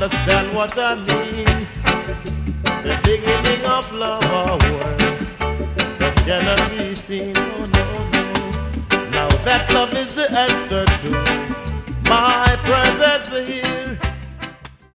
understand what I mean. The beginning of love are words that cannot be seen. Oh no, no. Now that love is the answer